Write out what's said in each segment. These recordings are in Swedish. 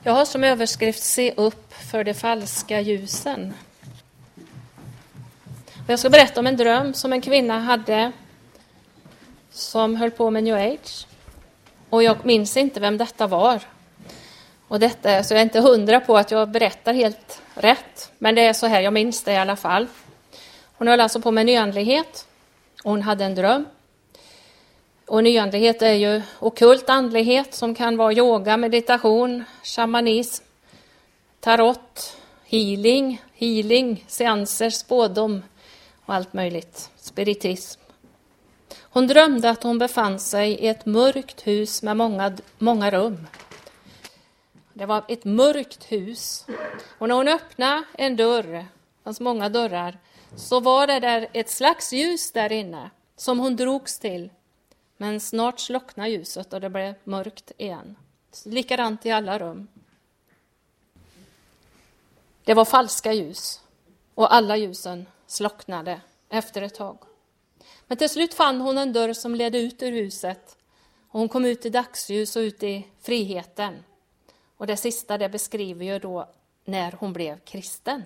Jag har som överskrift Se upp för de falska ljusen. Jag ska berätta om en dröm som en kvinna hade som höll på med New Age. Och jag minns inte vem detta var. Och detta, så jag är inte 100 på att jag berättar helt rätt. Men det är så här, jag minns det i alla fall. Hon höll alltså på med nyandlighet. Och hon hade en dröm. Och nyandlighet är ju ockult andlighet som kan vara yoga, meditation, shamanism, tarot, healing, seanser, spådom och allt möjligt, spiritism. Hon drömde att hon befann sig i ett mörkt hus med många rum. Det var ett mörkt hus. Och när hon öppnade en dörr, det fanns många dörrar, så var det där ett slags ljus där inne som hon drogs till. Men snart slocknade ljuset och det blev mörkt igen. Likadant i alla rum. Det var falska ljus och alla ljusen slocknade efter ett tag. Men till slut fann hon en dörr som ledde ut ur huset. Och hon kom ut i dagsljus och ut i friheten. Och det sista det beskriver ju då när hon blev kristen.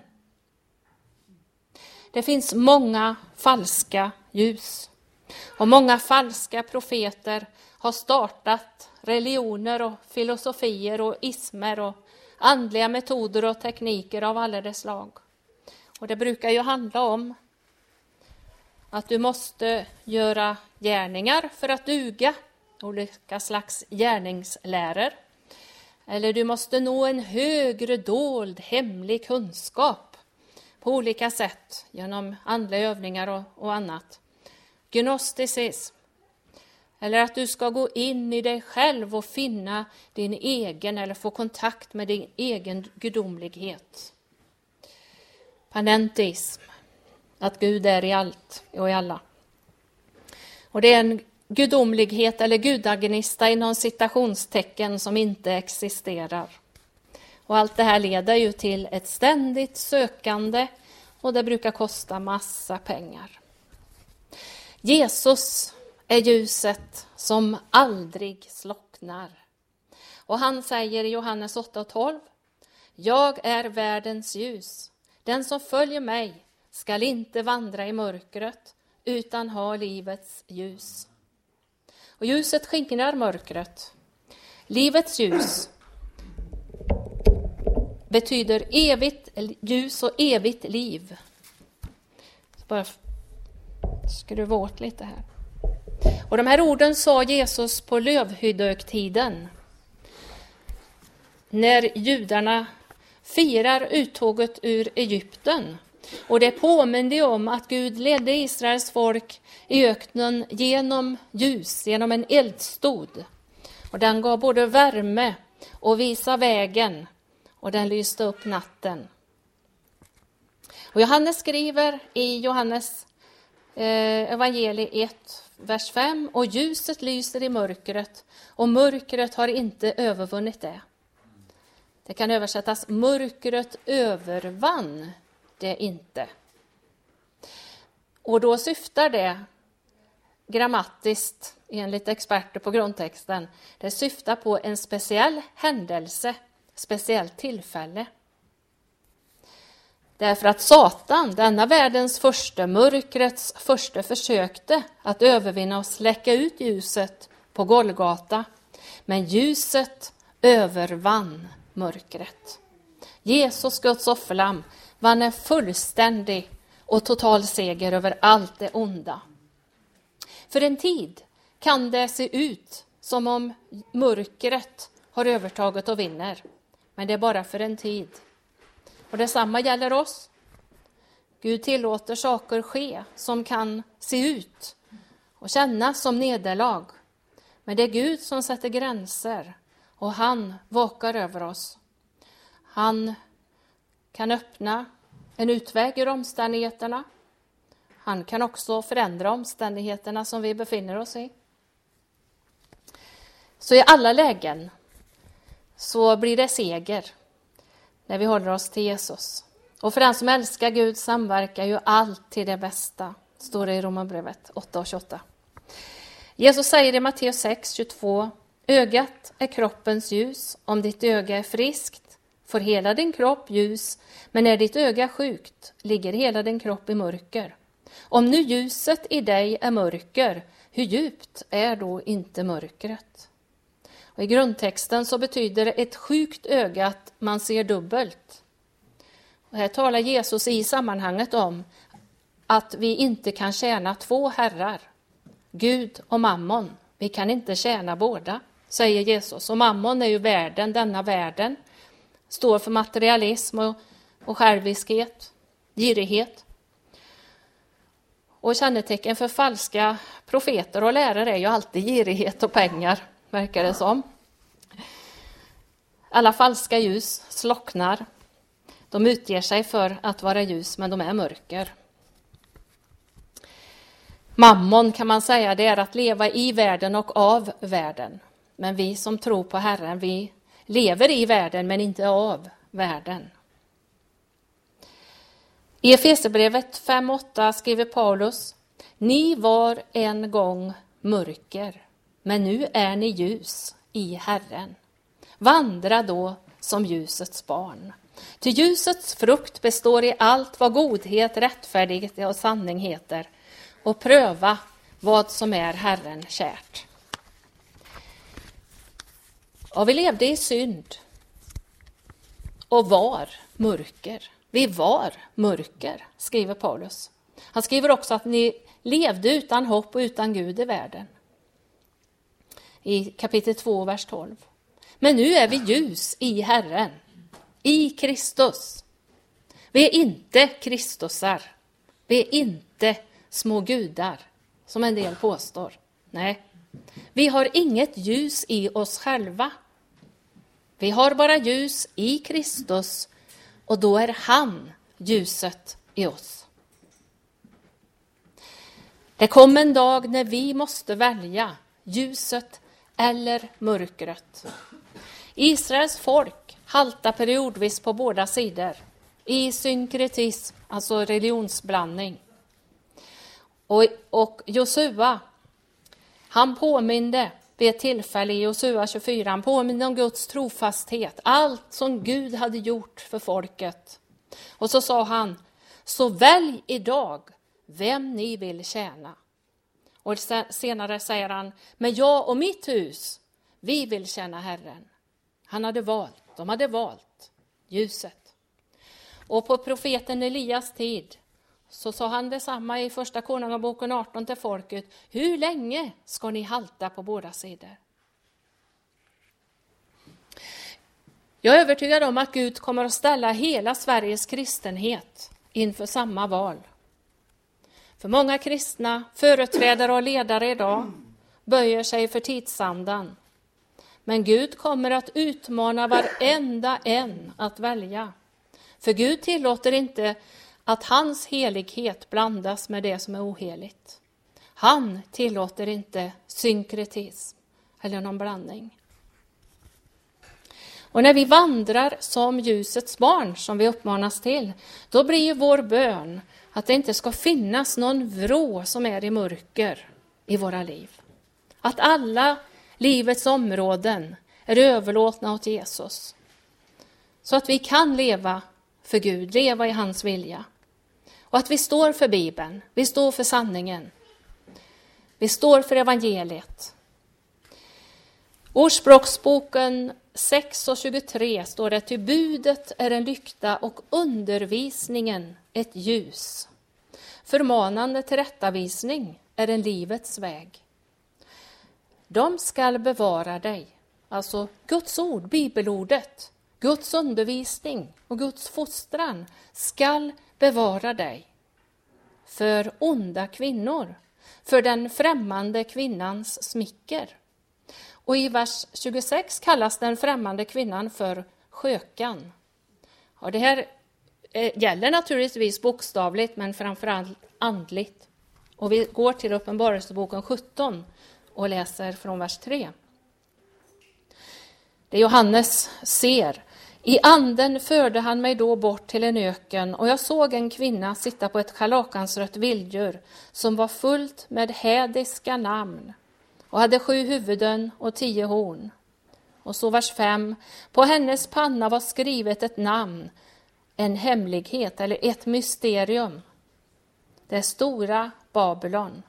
Det finns många falska ljus. Och många falska profeter har startat religioner och filosofier och ismer och andliga metoder och tekniker av alla dess slag. Och det brukar ju handla om att du måste göra gärningar för att duga, olika slags gärningsläror. Eller du måste nå en högre dold hemlig kunskap på olika sätt genom andliga övningar och annat. Gnosticism. Eller att du ska gå in i dig själv och finna din egen eller få kontakt med din egen gudomlighet. Panentism. Att Gud är i allt och i alla. Och det är en gudomlighet eller gudagnista inom citationstecken som inte existerar. Och allt det här leder ju till ett ständigt sökande och det brukar kosta massa pengar. Jesus är ljuset som aldrig slocknar. Och han säger i Johannes 8:12: Jag är världens ljus. Den som följer mig skall inte vandra i mörkret utan ha livets ljus. Och ljuset skingrar mörkret. Livets ljus betyder evigt ljus och evigt liv. Bara skruva åt lite här. Och de här orden sa Jesus på lövhyddehögtiden. När judarna firar uttåget ur Egypten. Och det påminner om att Gud ledde Israels folk i öknen genom ljus, genom en eldstod. Och den gav både värme och visa vägen. Och den lyste upp natten. Och Johannes skriver i Johannes evangeliet 1, vers 5. Och ljuset lyser i mörkret och mörkret har inte övervunnit det. Det kan översättas mörkret övervann det inte. Och då syftar det grammatiskt enligt experter på grundtexten. Det syftar på en speciell händelse, speciellt tillfälle. Därför att Satan, denna världens första, mörkrets första, försökte att övervinna och släcka ut ljuset på Golgata. Men ljuset övervann mörkret. Jesus, Guds offerlamm, vann en fullständig och total seger över allt det onda. För en tid kan det se ut som om mörkret har övertaget och vinner. Men det är bara för en tid. Och detsamma gäller oss. Gud tillåter saker ske som kan se ut och kännas som nederlag. Men det är Gud som sätter gränser och han vakar över oss. Han kan öppna en utväg ur omständigheterna. Han kan också förändra omständigheterna som vi befinner oss i. Så i alla lägen så blir det seger när vi håller oss till Jesus. Och för den som älskar Gud samverkar ju allt till det bästa, står det i Romarbrevet 8:28. Jesus säger i Matteus 6:22: Ögat är kroppens ljus. Om ditt öga är friskt får hela din kropp ljus, men är ditt öga sjukt ligger hela din kropp i mörker. Om nu ljuset i dig är mörker, hur djupt är då inte mörkret? Och i grundtexten så betyder det ett sjukt öga att man ser dubbelt. Och här talar Jesus i sammanhanget om att vi inte kan tjäna två herrar, Gud och mammon. Vi kan inte tjäna båda, säger Jesus. Och mammon är ju världen, denna världen. Står för materialism och själviskhet, girighet. Och kännetecken för falska profeter och lärare är ju alltid girighet och pengar, verkar det som. Alla falska ljus slocknar. De utger sig för att vara ljus, men de är mörker. Mammon kan man säga, det är att leva i världen och av världen. Men vi som tror på Herren, vi lever i världen men inte av världen. I Efesierbrevet 5:8 skriver Paulus: Ni var en gång mörker, men nu är ni ljus i Herren. Vandra då som ljusets barn. Ty ljusets frukt består i allt vad godhet, rättfärdighet och sanning heter, och pröva vad som är Herren kärt. Och vi levde i synd och var mörker. Vi var mörker, skriver Paulus. Han skriver också att ni levde utan hopp och utan Gud i världen. I kapitel 2, vers 12. Men nu är vi ljus i Herren, i Kristus. Vi är inte Kristusar. Vi är inte små gudar, som en del påstår. Nej, vi har inget ljus i oss själva. Vi har bara ljus i Kristus, och då är han ljuset i oss. Det kom en dag när vi måste välja ljuset eller mörkret. Israels folk haltar periodvis på båda sidor i synkretism, alltså religionsblandning. Och Josua, han påminde vid ett tillfälle i Josua 24, han påminde om Guds trofasthet, allt som Gud hade gjort för folket. Och så sa han: så välj idag vem ni vill tjäna. Och senare säger han: men jag och mitt hus, vi vill tjäna Herren. De hade valt ljuset. Och på profeten Elias tid så sa han detsamma i första Konungaboken 18 till folket: hur länge ska ni halta på båda sidor? Jag är övertygad om att Gud kommer att ställa hela Sveriges kristenhet inför samma val. För många kristna företrädare och ledare idag böjer sig för tidsandan. Men Gud kommer att utmana varenda en att välja. För Gud tillåter inte att hans helighet blandas med det som är oheligt. Han tillåter inte synkretism eller någon blandning. Och när vi vandrar som ljusets barn, som vi uppmanas till, då blir ju vår bön att det inte ska finnas någon vrå som är i mörker i våra liv. Att alla livets områden är överlåtna åt Jesus. Så att vi kan leva för Gud, leva i hans vilja. Och att vi står för Bibeln, vi står för sanningen. Vi står för evangeliet. Ordspråksboken 6:23 står det: ty budet är en lykta och undervisningen ett ljus. Förmanande tillrättavisning är en livets väg. De skall bevara dig, alltså Guds ord, bibelordet, Guds undervisning och Guds fostran skall bevara dig för onda kvinnor, för den främmande kvinnans smicker. Och i vers 26 kallas den främmande kvinnan för skökan. Ja, det här gäller naturligtvis bokstavligt, men framförallt andligt. Och vi går till Uppenbarelseboken 17 och läser från vers 3. Det Johannes ser: i anden förde han mig då bort till en öken, och jag såg en kvinna sitta på ett scharlakansrött vilddjur som var fullt med hädiska namn och hade 7 huvuden och 10 horn. Och så vers 5. På hennes panna var skrivet ett namn, en hemlighet eller ett mysterium. Det stora Babylon.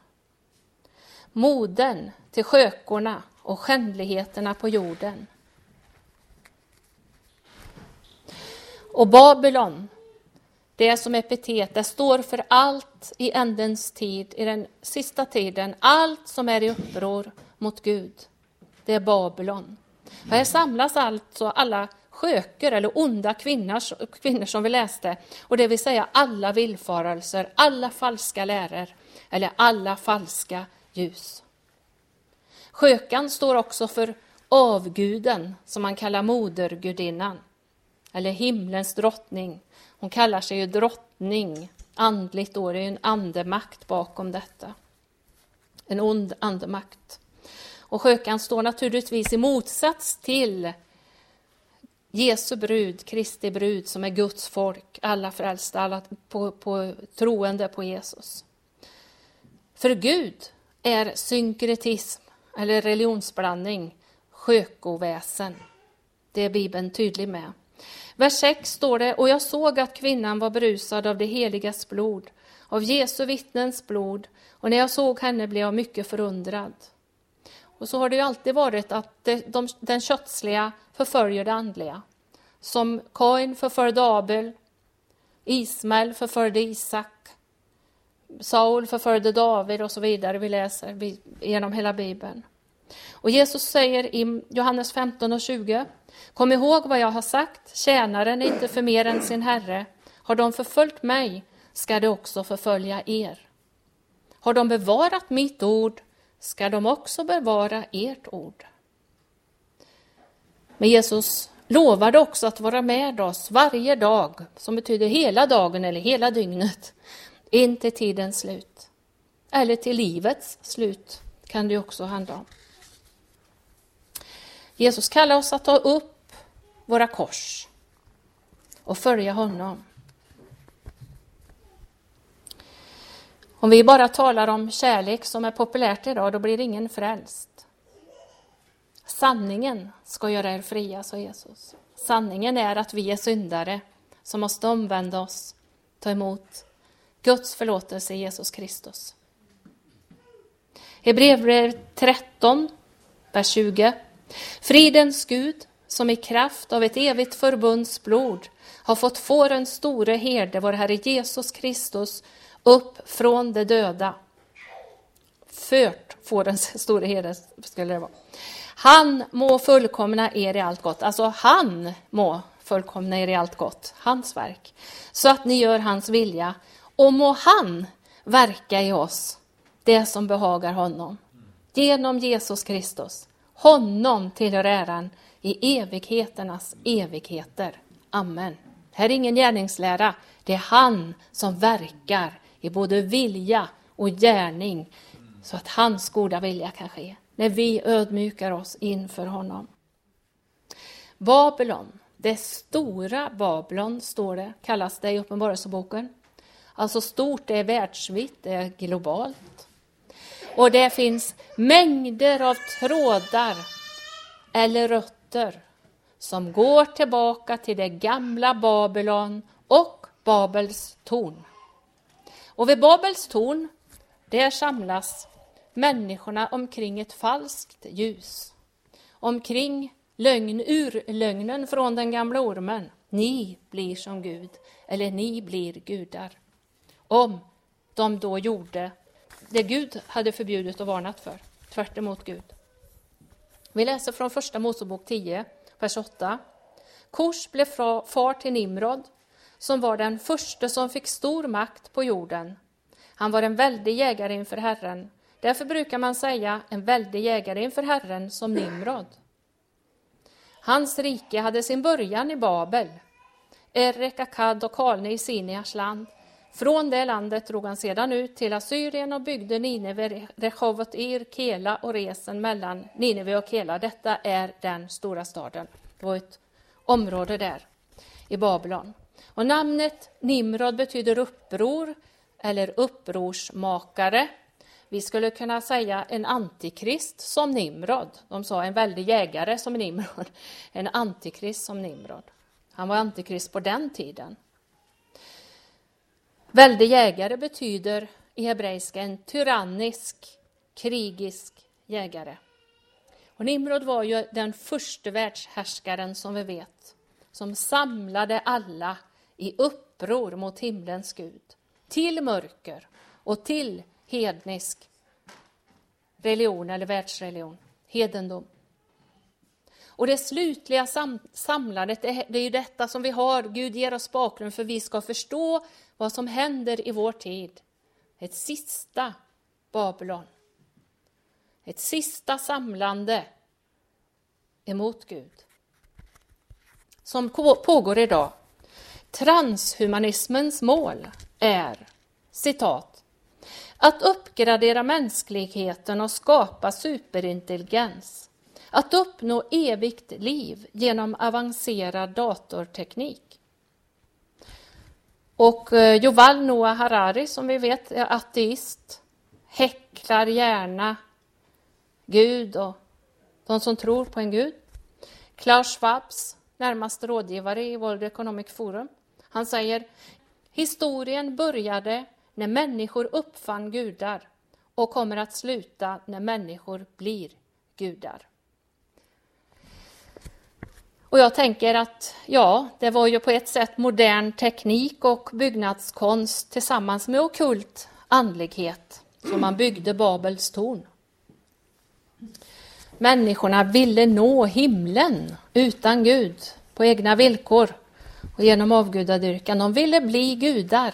Moden till skökorna och skändligheterna på jorden. Och Babylon, det är som epitet, det står för allt i ändens tid, i den sista tiden. Allt som är i uppror mot Gud, det är Babylon. Och här samlas alltså alla sköker eller onda kvinnor som vi läste. Och det vill säga alla villfarelser, alla falska läror eller alla falska ljus. Skökan står också för avguden som man kallar modergudinnan. Eller himlens drottning. Hon kallar sig ju drottning. Andligt då, det är en andemakt bakom detta. En ond andemakt. Och skökan står naturligtvis i motsats till Jesu brud, Kristi brud, som är Guds folk. Alla frälsta, alla på troende på Jesus. För Gud är synkretism eller religionsblandning, skökoväsen. Det är Bibeln tydlig med. Vers 6 står det, och jag såg att kvinnan var berusad av det heligas blod, av Jesu vittnens blod, och när jag såg henne blev jag mycket förundrad. Och så har det ju alltid varit att den kötsliga förföljer det andliga. Som Kain förföljde Abel, Ismael förföljde Isak, Saul förföljde David och så vidare. Vi läser genom hela Bibeln. Och Jesus säger i Johannes 15:20, kom ihåg vad jag har sagt, tjänaren är inte för mer än sin herre. Har de förföljt mig ska de också förfölja er. Har de bevarat mitt ord ska de också bevara ert ord. Men Jesus lovade också att vara med oss varje dag, som betyder hela dagen eller hela dygnet, in till tidens slut. Eller till livets slut kan det också handla om. Jesus kallar oss att ta upp våra kors och följa honom. Om vi bara talar om kärlek som är populärt idag, då blir ingen frälst. Sanningen ska göra er fria, sa Jesus. Sanningen är att vi är syndare som måste omvända oss, ta emot Guds förlåtelse i Jesus Kristus. Hebreerbrevet 13, vers 20. Fridens Gud, som i kraft av ett evigt förbunds blod har fått fårens store herde, vår Herre Jesus Kristus, upp från de döda. Fört fårens store herde skulle det vara. Han må fullkomna er i allt gott. Alltså han må fullkomna er i allt gott. Hans verk. Så att ni gör hans vilja. Och må han verka i oss det som behagar honom. Genom Jesus Kristus. Honom tillhör äran i evigheternas evigheter. Amen. Här är ingen gärningslära. Det är han som verkar i både vilja och gärning. Så att hans goda vilja kan ske. När vi ödmjukar oss inför honom. Babylon. Det stora Babylon står det. Kallas det i Uppenbarelseboken. Alltså stort, det är världsvitt, det är globalt. Och det finns mängder av trådar eller rötter som går tillbaka till det gamla Babylon och Babels torn. Och vid Babels torn, där samlas människorna omkring ett falskt ljus. Omkring urlögnen från den gamla ormen. Ni blir som Gud, eller ni blir gudar. Om de då gjorde det Gud hade förbjudit och varnat för. Tvärt emot Gud. Vi läser från första Mosebok 10, vers 8. Kors blev far till Nimrod, som var den första som fick stor makt på jorden. Han var en väldig jägare inför Herren. Därför brukar man säga en väldig jägare inför Herren som Nimrod. Hans rike hade sin början i Babel. Erek, Akkad och Kalne i Sinias land. Från det landet drog han sedan ut till Assyrien och byggde Nineve, Rehovot, Kela och Resen mellan Nineve och Kela. Detta är den stora staden. Det var ett område där i Babylon. Och namnet Nimrod betyder uppror eller upprorsmakare. Vi skulle kunna säga en antikrist som Nimrod. De sa en väldig jägare som Nimrod. En antikrist som Nimrod. Han var antikrist på den tiden. Väldig jägare betyder i hebreiska en tyrannisk, krigisk jägare. Och Nimrod var ju den första världshärskaren som vi vet. Som samlade alla i uppror mot himlens Gud. Till mörker och till hednisk religion eller världsreligion. Hedendom. Och det slutliga samlandet, det är ju detta som vi har. Gud ger oss bakgrund för vi ska förstå vad som händer i vår tid. Ett sista Babylon. Ett sista samlande emot Gud. Som pågår idag. Transhumanismens mål är, citat, att uppgradera mänskligheten och skapa superintelligens. Att uppnå evigt liv genom avancerad datorteknik. Och Yuval Noah Harari, som vi vet är ateist, häcklar gärna Gud och de som tror på en Gud. Klaus Schwabs närmaste rådgivare i World Economic Forum. Han säger, historien började när människor uppfann gudar och kommer att sluta när människor blir gudar. Och jag tänker att det var ju på ett sätt modern teknik och byggnadskonst tillsammans med ockult andlighet som man byggde Babels torn. Människorna ville nå himlen utan Gud på egna villkor och genom avgudadyrkan. De ville bli gudar.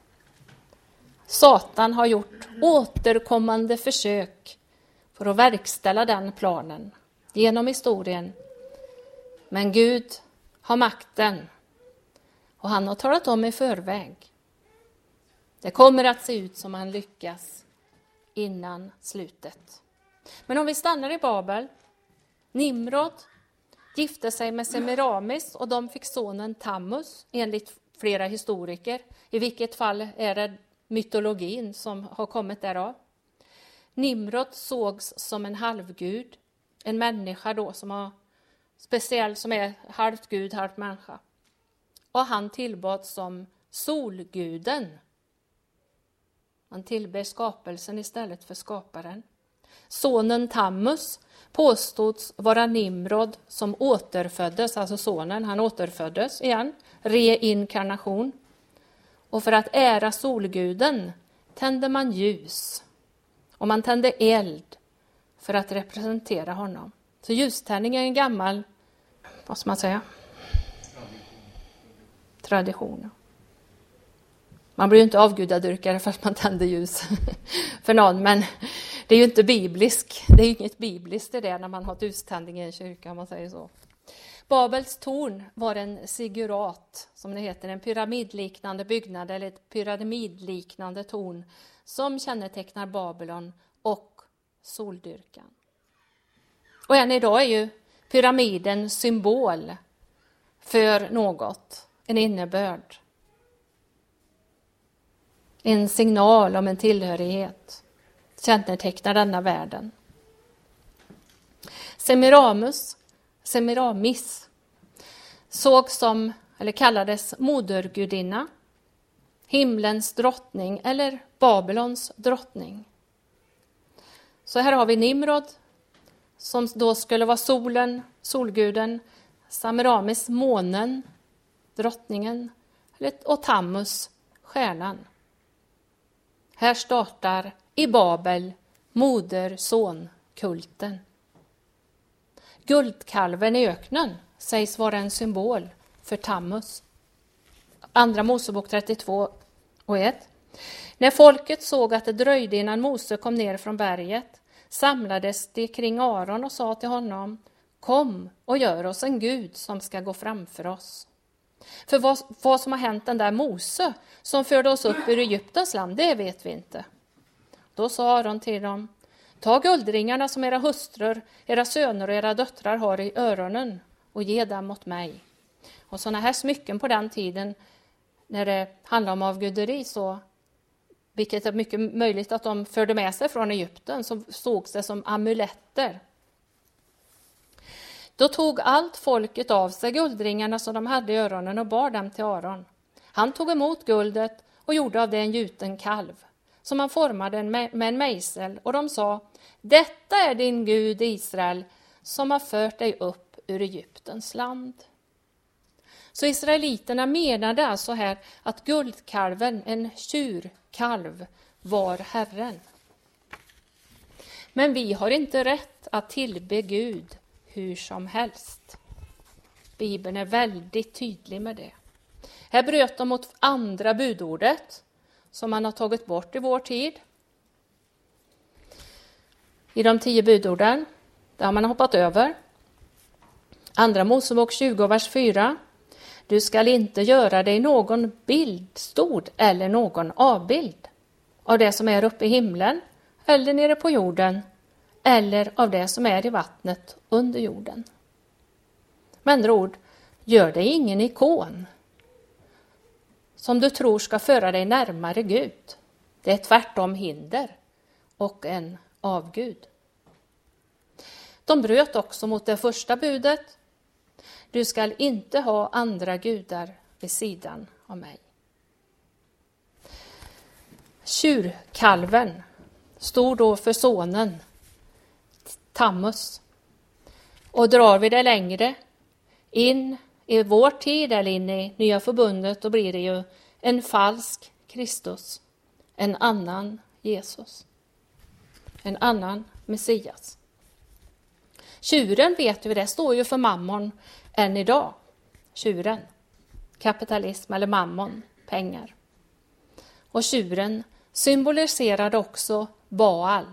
Satan har gjort återkommande försök för att verkställa den planen genom historien. Men Gud har makten och han har talat om i förväg. Det kommer att se ut som han lyckas innan slutet. Men om vi stannar i Babel. Nimrod gifte sig med Semiramis och de fick sonen Tammuz enligt flera historiker. I vilket fall är det mytologin som har kommit därav. Nimrod sågs som en halvgud. En människa då som har speciell som är halvt gud, halvt människa. Och han tillbad som solguden. Han tillber skapelsen istället för skaparen. Sonen Tammuz påstods vara Nimrod som återföddes, alltså sonen, han återföddes igen, reinkarnation. Och för att ära solguden tände man ljus och man tände eld för att representera honom. Så ljuständning är en gammal, vad ska man säga? Tradition. Man blir ju inte avgudadyrkare för att man tänder ljus för någon, men det är ju inte biblisk. Det är ju inget bibliskt i det när man har ljuständning i en kyrka, om man säger så. Babels torn var en sigurat, som det heter, en pyramidliknande byggnad eller ett pyramidliknande torn som kännetecknar Babylon och soldyrkan. Och än idag är ju pyramiden symbol för något, en innebörd. En signal om en tillhörighet kännetecknar denna världen. Semiramis sågs som, eller kallades modergudinna, himlens drottning eller Babylons drottning. Så här har vi Nimrod som då skulle vara solen, solguden, Semiramis månen, drottningen och Tammuz, stjärnan. Här startar i Babel moder-son-kulten. Guldkalven i öknen sägs vara en symbol för Tammuz. Andra Mosebok 32:1. När folket såg att det dröjde innan Mose kom ner från berget samlades de kring Aron och sa till honom: kom och gör oss en Gud som ska gå framför oss. För vad som har hänt den där Mose som förde oss upp ur Egyptens land, det vet vi inte. Då sa Aron till dem: ta guldringarna som era hustrur, era söner och era döttrar har i öronen och ge dem åt mig. Och sådana här smycken på den tiden, när det handlar om avguderi, så vilket är mycket möjligt att de förde med sig från Egypten, som såg sig som amuletter. Då tog allt folket av sig guldringarna som de hade i öronen och bar dem till Aron. Han tog emot guldet och gjorde av det en gjuten kalv, som han formade med en mejsel, och de sa: detta är din Gud Israel, som har fört dig upp ur Egyptens land. Så israeliterna menade alltså här att guldkalven, en tjurkalv, var Herren. Men vi har inte rätt att tillbe Gud hur som helst. Bibeln är väldigt tydlig med det. Här bröt de mot andra budordet som man har tagit bort i vår tid. I de 10 budorden, där har man hoppat över. Andra Mosebok 20, vers 4. Du skall inte göra dig någon bildstod eller någon avbild av det som är uppe i himlen eller nere på jorden eller av det som är i vattnet under jorden. Med andra ord, gör dig ingen ikon som du tror ska föra dig närmare Gud. Det är tvärtom hinder och en avgud. De bröt också mot det första budet. Du skall inte ha andra gudar vid sidan av mig. Tjurkalven stod då för sonen Tammuz. Och drar vi det längre in i vår tid eller in i nya förbundet, då blir det ju en falsk Kristus, en annan Jesus, en annan Messias. Tjuren, vet vi, det står ju för mammon än idag. Tjuren, kapitalism eller mammon, pengar. Och tjuren symboliserade också Baal.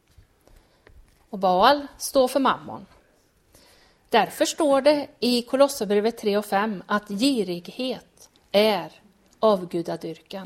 Och Baal står för mammon. Därför står det i Kolosserbrevet 3 och 5 att girighet är avgudadyrkan.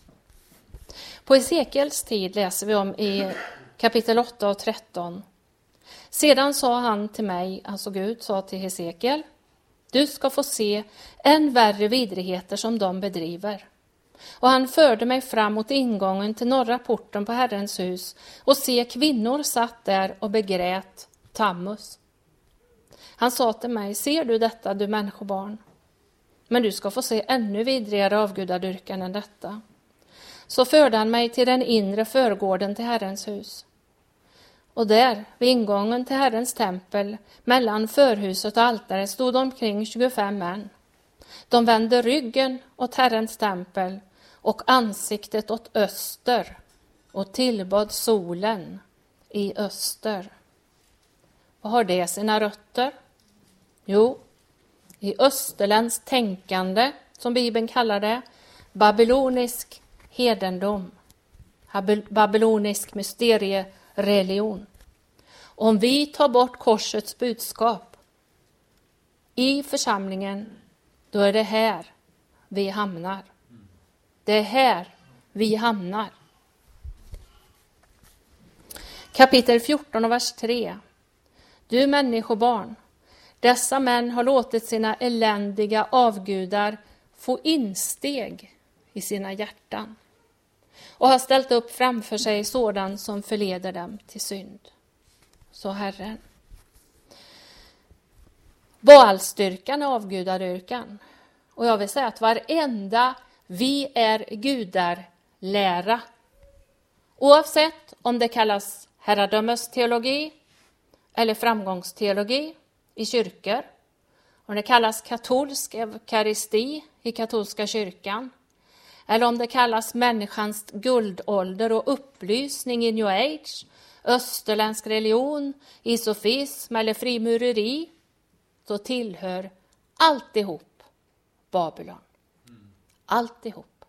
På Hesekiels tid läser vi om i kapitel 8 och 13. Sedan sa han till mig, alltså Gud sa till Hesekiel, du ska få se än värre vidrigheter som de bedriver. Och han förde mig fram mot ingången till norra porten på Herrens hus och se kvinnor satt där och begrät Tammuz. Han sa till mig, ser du detta, du människobarn? Men du ska få se ännu vidrigare avgudadyrkan än detta. Så förde han mig till den inre förgården till Herrens hus. Och där, vid ingången till Herrens tempel, mellan förhuset och altaret, stod omkring 25 män. De vände ryggen åt Herrens tempel och ansiktet åt öster och tillbad solen i öster. Vad har det sina rötter? Jo, i österländskt tänkande, som Bibeln kallar det, babylonisk hedendom, babylonisk mysteriereligion. Om vi tar bort korsets budskap i församlingen, då är det här vi hamnar. Det är här vi hamnar. Kapitel 14 och vers 3. Du människobarn, dessa män har låtit sina eländiga avgudar få insteg i sina hjärtan och har ställt upp framför sig sådan som förleder dem till synd. Så Herren. Baalsdyrkan är avgudadyrkan. Och jag vill säga att varenda vi är gudar lära. Oavsett om det kallas herradömesteologi eller framgångsteologi i kyrkor. Om det kallas katolsk eukaristi i katolska kyrkan. Eller om det kallas människans guldålder och upplysning i New Age, österländsk religion, isofism eller frimureri, så tillhör alltihop Babylon. Alltihop.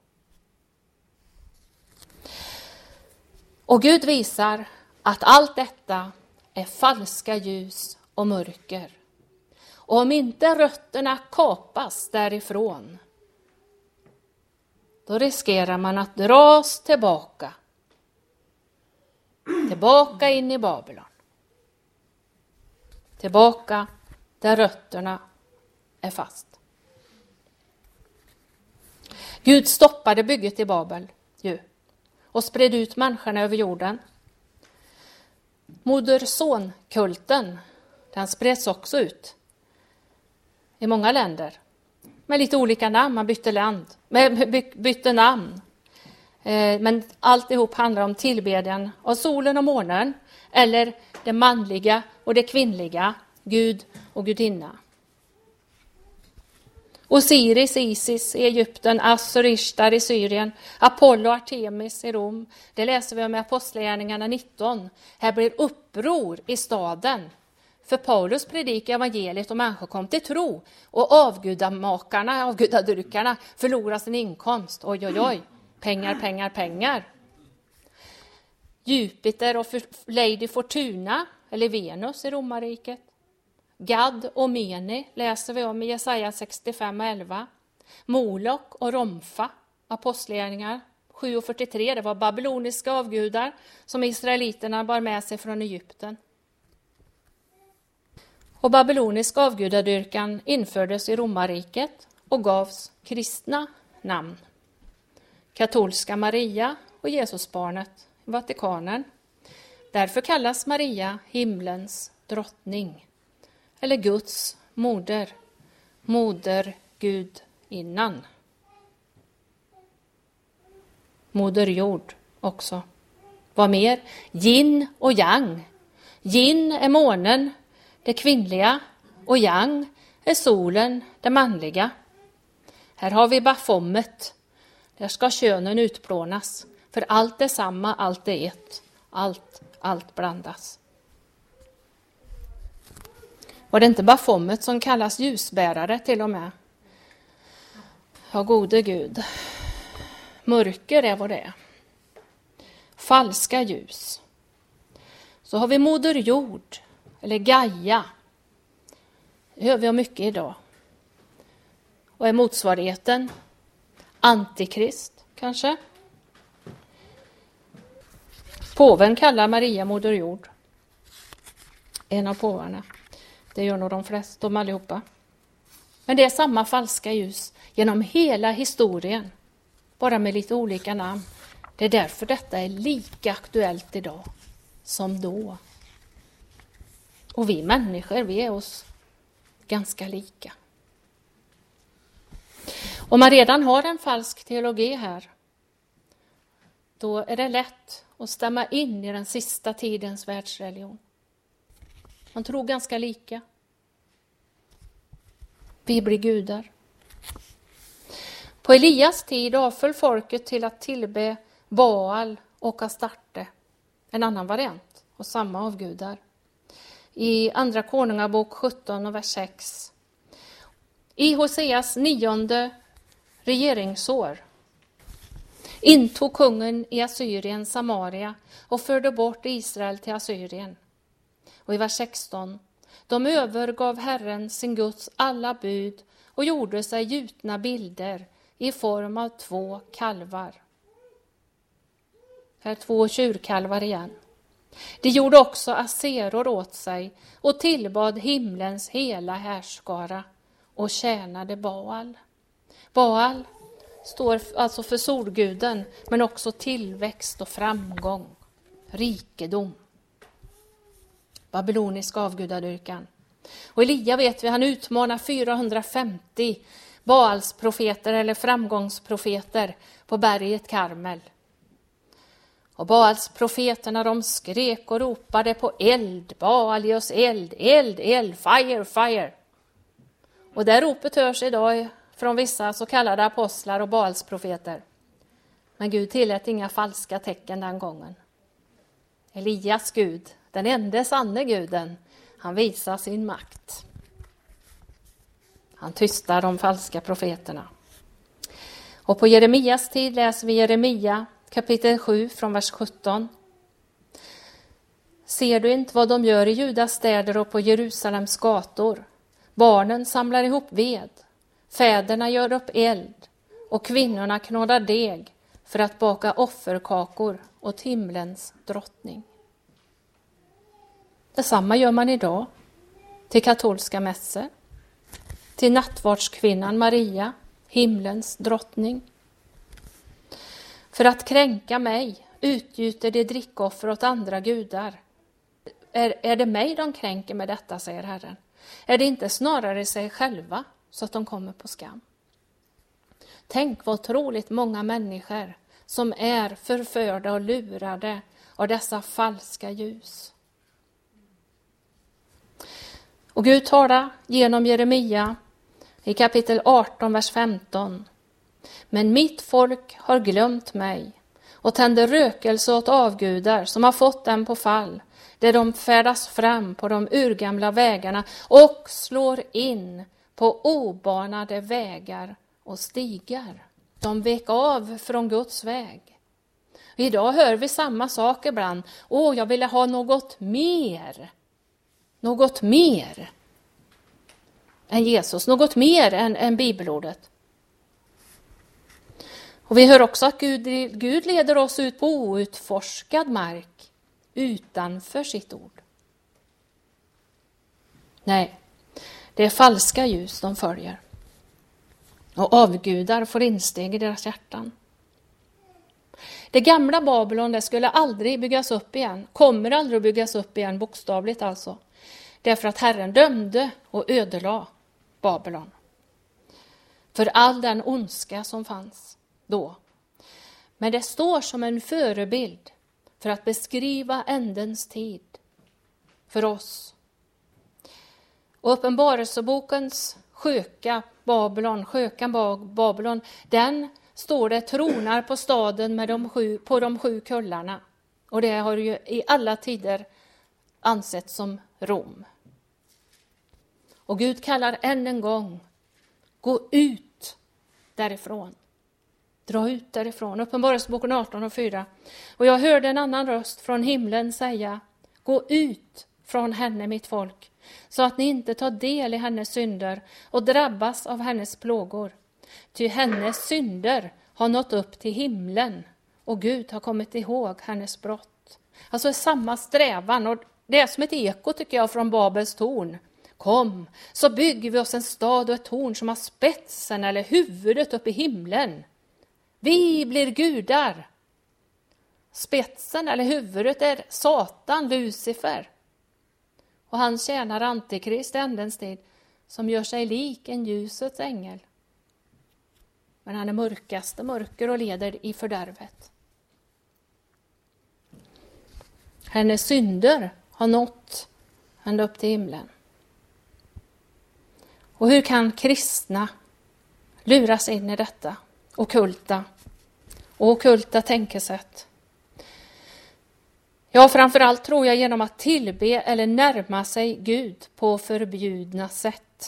Och Gud visar att allt detta är falska ljus och mörker. Och om inte rötterna kapas därifrån, då riskerar man att dras tillbaka in i Babylon. Tillbaka där rötterna är fast. Gud stoppade bygget i Babel ju. och spred ut människorna över jorden. Moder-son-kulten, den spreds också ut i många länder. Med lite olika namn, man bytte namn. Men alltihop handlar om tillbedjan av solen och månen, eller det manliga och det kvinnliga, Gud och gudinna. Osiris, Isis i Egypten, Assur, Ishtar i Syrien, Apollo, Artemis i Rom. Det läser vi om i Apostlagärningarna 19. Här blir uppror i staden. För Paulus predikar evangeliet och människor kom till tro. Och avgudadyrkarna förlorar sin inkomst. Oj, oj, oj. Pengar, pengar, pengar. Jupiter och Lady Fortuna, eller Venus i romarriket. Gad och Meni läser vi om i Jesaja 65:11. Molok och Romfa, Apostlagärningar 7:43. Det var babyloniska avgudar som israeliterna bar med sig från Egypten. Och babylonisk avgudadyrkan infördes i romarriket och gavs kristna namn. Katolska Maria och Jesusbarnet i Vatikanen. Därför kallas Maria himlens drottning. Eller Guds moder. Moder Gud innan. Moder jord också. Vad mer? Yin och yang. Yin är månen, det kvinnliga, och yang är solen, det manliga. Här har vi Baphomet. Där ska könen utplånas. För allt är samma, allt är ett. Allt blandas. Var det inte Baphomet som kallas ljusbärare till och med? Ja, gode Gud. Mörker är vad det är. Falska ljus. Så har vi moder jord, eller Gaia. Det hör vi om mycket idag. Och är motsvarigheten Antikrist kanske? Påven kallar Maria moder jord. En av påvarna. Det gör nog de flesta, de allihopa. Men det är samma falska ljus genom hela historien. Bara med lite olika namn. Det är därför detta är lika aktuellt idag som då. Och vi människor, vi är oss ganska lika. Om man redan har en falsk teologi här, då är det lätt att stämma in i den sista tidens världsreligion. Man tror ganska lika. Vi blir gudar. På Elias tid avföll folket till att tillbe Baal och Astarte, en annan variant och samma avgudar. I andra konungabok 17 och vers 6. I Hoseas 9:e regeringsår intog kungen i Assyrien Samaria och förde bort Israel till Assyrien. Och i vers 16. De övergav Herren sin Guds alla bud och gjorde sig gjutna bilder i form av 2 kalvar. Här 2 tjurkalvar igen. De gjorde också aseror åt sig och tillbad himlens hela härskara och tjänade Baal. Baal står alltså för solguden, men också tillväxt och framgång, rikedom. Babylonisk avgudadyrkan. Och Elia vet vi, han utmanar 450 Baals profeter eller framgångsprofeter på berget Karmel. Och Baals profeterna, de skrek och ropade på eld, Baal ge oss eld, eld, eld, fire, fire. Och det ropet hörs idag från vissa så kallade apostlar och Baals profeter. Men Gud tillät inga falska tecken den gången. Elias Gud, den enda sanne guden, han visar sin makt. Han tystar de falska profeterna. Och på Jeremias tid läser vi Jeremia kapitel 7 från vers 17. Ser du inte vad de gör i Judas städer och på Jerusalems gator? Barnen samlar ihop ved, fäderna gör upp eld och kvinnorna knådar deg för att baka offerkakor åt himlens drottning. Detsamma gör man idag till katolska mässor, till nattvardskvinnan Maria, himlens drottning. För att kränka mig utgjuter de drickoffer åt andra gudar. Är det mig de kränker med detta, säger Herren? Är det inte snarare sig själva så att de kommer på skam? Tänk vad otroligt många människor som är förförda och lurade av dessa falska ljus. Och Gud talar genom Jeremia i kapitel 18, vers 15. Men mitt folk har glömt mig och tänder rökelse åt avgudar som har fått dem på fall, där de färdas fram på de urgamla vägarna och slår in på obanade vägar och stigar. De vek av från Guds väg. Idag hör vi samma sak ibland. Jag ville ha något mer. Något mer än Jesus. Något mer än bibelordet. Och vi hör också att Gud leder oss ut på outforskad mark utanför sitt ord. Nej, det är falska ljus de följer. Och avgudar får insteg i deras hjärtan. Det gamla Babylon, det skulle aldrig byggas upp igen. Kommer aldrig att byggas upp igen, bokstavligt alltså. Därför att Herren dömde och ödelade Babylon. För all den ondska som fanns då. Men det står som en förebild för att beskriva ändens tid för oss. Och Uppenbarelsebokens skökan Babylon, den står det tronar på staden med på de 7 kullarna. Och det har ju i alla tider ansetts som Rom. Och Gud kallar än en gång, gå ut därifrån. Dra ut därifrån. Uppenbarelseboken 18:4. Och jag hörde en annan röst från himlen säga, gå ut från henne, mitt folk, så att ni inte tar del i hennes synder och drabbas av hennes plågor. Ty hennes synder har nått upp till himlen och Gud har kommit ihåg hennes brott. Alltså samma strävan, och det är som ett eko tycker jag från Babels torn. Kom, så bygger vi oss en stad och ett torn som har spetsen eller huvudet upp i himlen. Vi blir gudar. Spetsen eller huvudet är Satan, Lucifer. Och han tjänar antikrist i ändens tid som gör sig lik en ljusets ängel. Men han är mörkaste mörker och leder i fördärvet. Hennes synder har nått ända upp till himlen. Och hur kan kristna luras in i detta ockulta tänkesätt? Ja, framförallt tror jag genom att tillbe eller närma sig Gud på förbjudna sätt.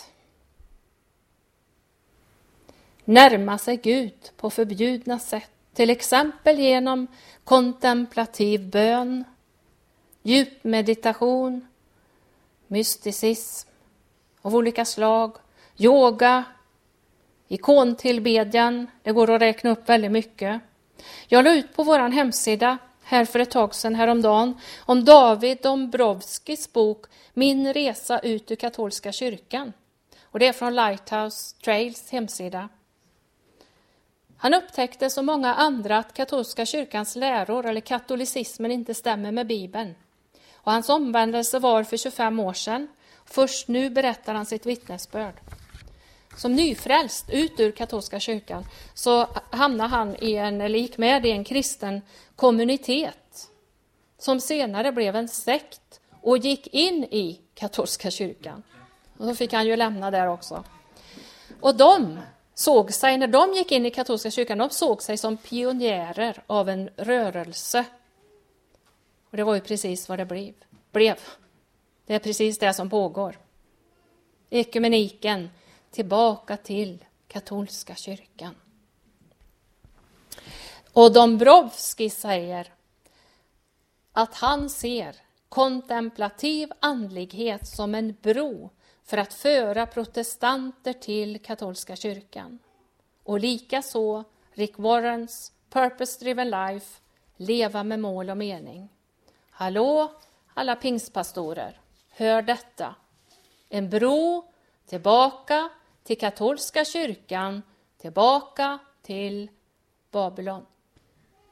Närma sig Gud på förbjudna sätt. Till exempel genom kontemplativ bön, djup meditation, mysticism av olika slag, yoga, ikontillbedjan. Det går att räkna upp väldigt mycket. Jag la ut på vår hemsida här för ett tag sedan häromdagen om David Dombrowskis bok Min resa ut ur katolska kyrkan. Och det är från Lighthouse Trails hemsida. Han upptäckte som många andra att katolska kyrkans läror eller katolicismen inte stämmer med Bibeln. Och hans omvändelse var för 25 år sedan. Först nu berättar han sitt vittnesbörd. Som nyfrälst ut ur katolska kyrkan så hamnar han i en kristen kommunitet som senare blev en sekt och gick in i katolska kyrkan. Och då fick han ju lämna där också. Och när de gick in i katolska kyrkan, de såg sig som pionjärer av en rörelse. Och det var ju precis vad det blev. Det är precis det som pågår. Ekumeniken tillbaka till katolska kyrkan. Och Dombrowski säger att han ser kontemplativ andlighet som en bro för att föra protestanter till katolska kyrkan. Och likaså Rick Warrens Purpose Driven Life, leva med mål och mening. Hallå alla pingstpastorer, hör detta. En bro tillbaka till katolska kyrkan, tillbaka till Babylon.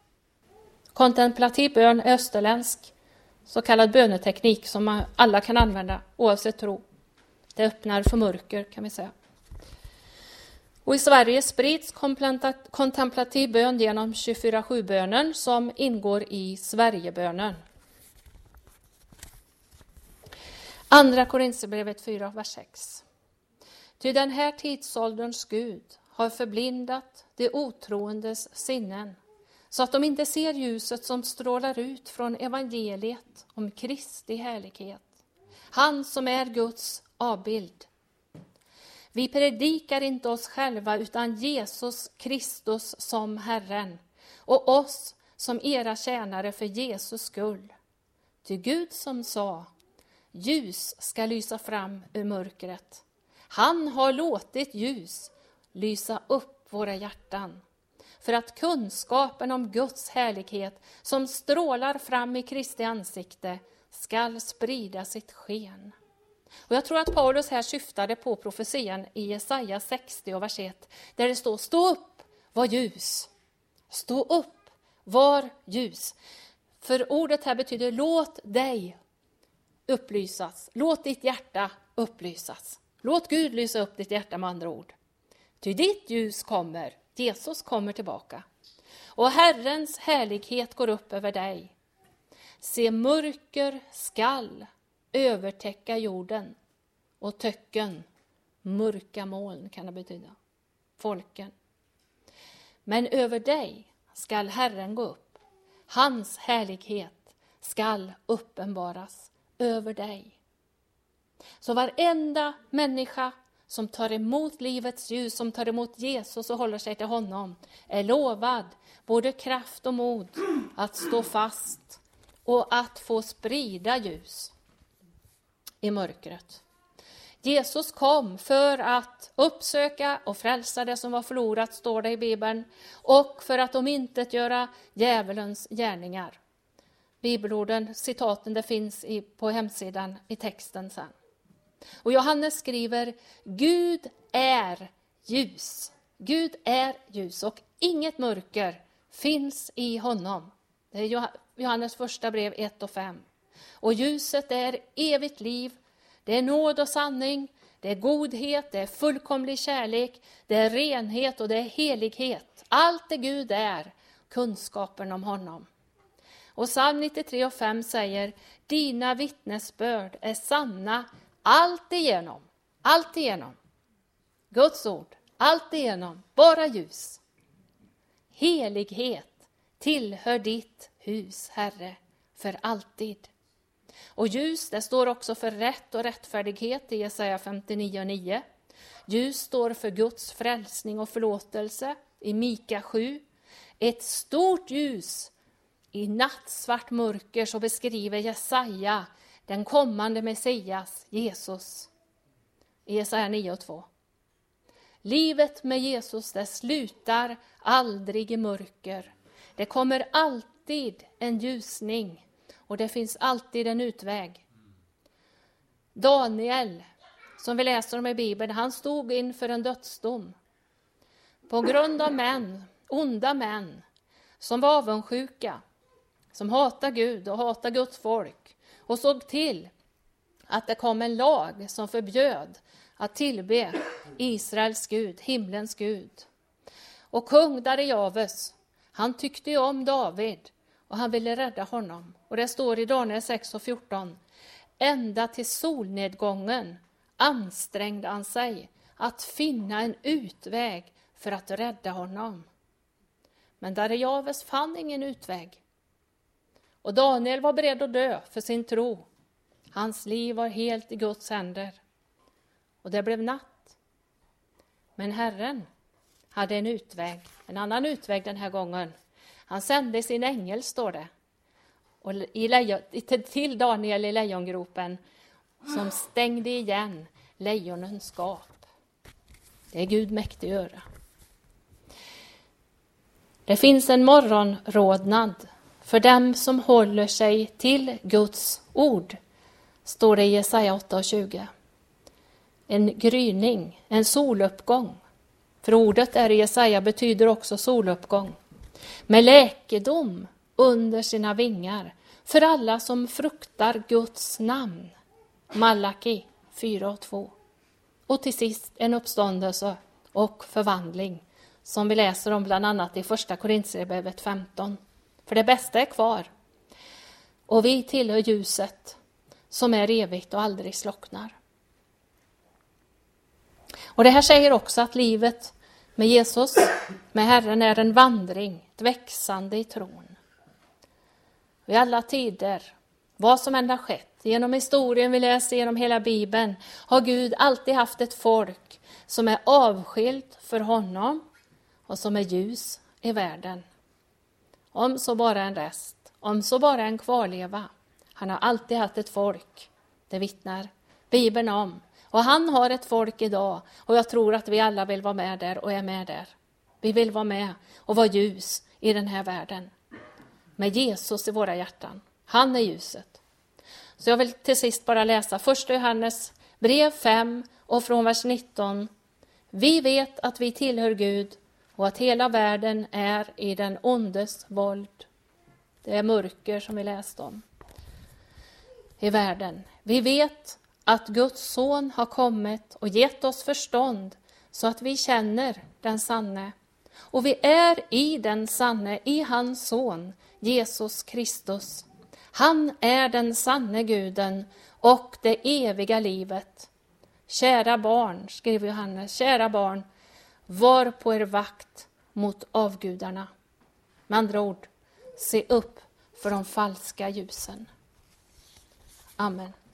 Kontemplativ bön är österländsk, så kallad böneteknik som alla kan använda oavsett tro. Det öppnar för mörker kan vi säga. Och i Sverige sprids kontemplativ bön genom 24/7-bönen som ingår i Sverigebönen. Andra Korinthierbrevet 4, vers 6. Ty den här tidsålderns Gud har förblindat de otroendes sinnen, så att de inte ser ljuset som strålar ut från evangeliet om Kristi härlighet. Han som är Guds avbild. Vi predikar inte oss själva utan Jesus Kristus som Herren och oss som era tjänare för Jesus skull. Ty Gud som sa, ljus ska lysa fram ur mörkret. Han har låtit ljus lysa upp våra hjärtan, för att kunskapen om Guds härlighet som strålar fram i Kristi ansikte skall sprida sitt sken. Och jag tror att Paulus här syftade på profetian i Jesaja 60 vers 1, där det står, stå upp, var ljus. Stå upp, var ljus. För ordet här betyder låt dig upplysas. Låt ditt hjärta upplysas. Låt Gud lysa upp ditt hjärta med andra ord. Ty ditt ljus kommer, Jesus kommer tillbaka. Och Herrens härlighet går upp över dig. Se, mörker skall övertäcka jorden och töcken, mörka moln kan det betyda, folken. Men över dig skall Herren gå upp. Hans härlighet skall uppenbaras över dig. Så varenda människa som tar emot livets ljus, som tar emot Jesus och håller sig till honom, är lovad både kraft och mod att stå fast och att få sprida ljus i mörkret. Jesus kom för att uppsöka och frälsa det som var förlorat, står det i Bibeln, och för att omintetgöra djävulens gärningar. Bibelorden, citaten, det finns på hemsidan i texten sen. Och Johannes skriver, Gud är ljus. Gud är ljus och inget mörker finns i honom. Det är Johannes första brev 1 och 5. Och ljuset är evigt liv, det är nåd och sanning, det är godhet, det är fullkomlig kärlek, det är renhet och det är helighet. Allt det Gud är, kunskapen om honom. Och psalm 93 och 5 säger, dina vittnesbörd är sanna allt igenom. Guds ord, allt igenom, bara ljus. Helighet tillhör ditt hus, Herre, för alltid. Och ljus, det står också för rätt och rättfärdighet i Jesaja 59:9. Ljus står för Guds frälsning och förlåtelse i Mika 7. Ett stort ljus i nattsvart mörker, så beskriver Jesaja den kommande Messias, Jesus, i Jesaja 9:2. Livet med Jesus, det slutar aldrig i mörker. Det kommer alltid en ljusning och det finns alltid en utväg. Daniel, som vi läser om i Bibeln, han stod inför en dödsdom. På grund av onda män, som var avundsjuka, som hatar Gud och hatar Guds folk. Och såg till att det kom en lag som förbjöd att tillbe Israels Gud, himlens Gud. Och kung Darijaves, han tyckte ju om David och han ville rädda honom. Och det står i Daniel 6:14. Ända till solnedgången ansträngde han sig att finna en utväg för att rädda honom. Men Darijaves fann ingen utväg. Och Daniel var beredd att dö för sin tro. Hans liv var helt i Guds händer. Och det blev natt. Men Herren hade en utväg, en annan utväg den här gången. Han sände sin ängel, står det, och till Daniel i lejongropen, som stängde igen lejonens gap. Det är Gud mäktig att göra. Det finns en morgonrodnad för dem som håller sig till Guds ord, står det i Jesaja 8:20. En gryning, en soluppgång. För ordet där i Jesaja betyder också soluppgång. Med läkedom under sina vingar för alla som fruktar Guds namn. Malaki 4:2. Och till sist en uppståndelse och förvandling som vi läser om bland annat i första Korinthierbrevet 15. För det bästa är kvar. Och vi tillhör ljuset som är evigt och aldrig slocknar. Och det här säger också att livet med Jesus, med Herren, är en vandring, ett växande i tron. I alla tider, vad som än har skett, genom historien vi läser genom hela Bibeln, har Gud alltid haft ett folk som är avskilt för honom och som är ljus i världen. Om så bara en rest, om så bara en kvarleva. Han har alltid haft ett folk, det vittnar Bibeln om. Och han har ett folk idag och jag tror att vi alla vill vara med där och är med där. Vi vill vara med och vara ljus i den här världen. Med Jesus i våra hjärtan. Han är ljuset. Så jag vill till sist bara läsa 1 Johannes brev 5 och från vers 19. Vi vet att vi tillhör Gud och att hela världen är i den ondes våld. Det är mörker som vi läste om i världen. Vi vet att Guds son har kommit och gett oss förstånd så att vi känner den sanne. Och vi är i den sanne, i hans son, Jesus Kristus. Han är den sanne guden och det eviga livet. Kära barn, skriver Johannes, kära barn, var på er vakt mot avgudarna. Med andra ord, se upp för de falska ljusen. Amen.